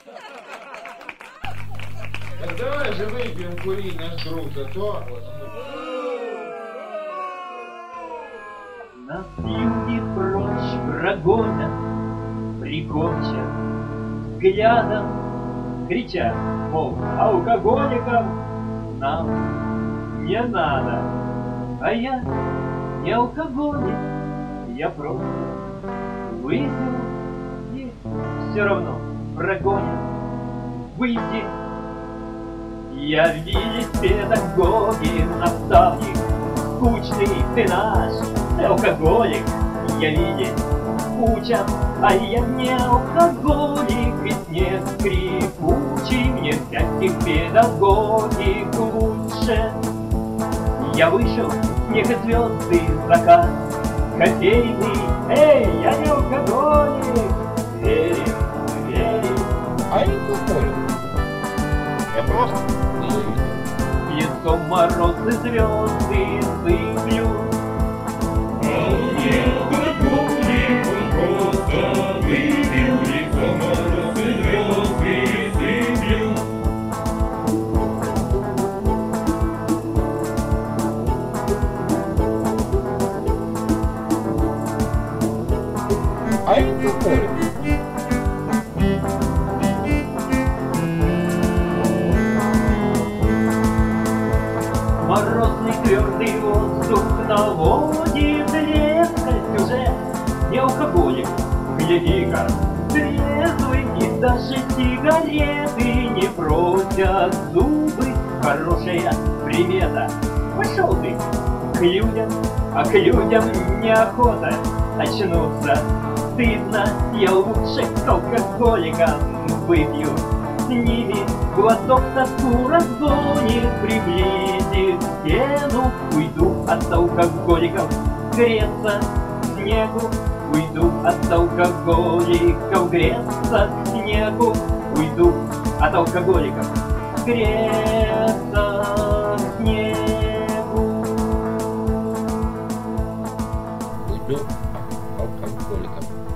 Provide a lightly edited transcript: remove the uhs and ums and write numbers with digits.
Так давай же выпьем, кури наш друг, а то... Нас люди прочь прогонят, прикончат взглядом, кричат, мол, алкоголикам нам не надо. А я не алкоголик, я просто выпил и все равно прогонят. Выйди, я видеть педагоги, наставник, скучный ты наш алкоголик, я видеть учат, а я не алкоголик, ведь не скрипучий, мне всяких педагогик лучше. Я вышел, снег и звезды, закат кофейный, эй, я не алкоголик, верим, верим. А я не спорю. Я просто не выпил. Лицом мороз и звезды сыплю. А я не спорю. Морозный твердый воздух наводит резкость уже. Не алкоголик, гляди-ка, трезвый, и даже сигареты не просят зубы. Хорошая примета. Пошел ты к людям, а к людям неохота очнуться. Стыдно, я лучше к алкоголикам выпью. С ними глоток тоску разгонит, приблизит стену. Уйду от алкоголиков греться к снегу. Уйду от алкоголиков греться к снегу. Уйду от алкоголиков греться к снегу. Уйду от алкоголиков.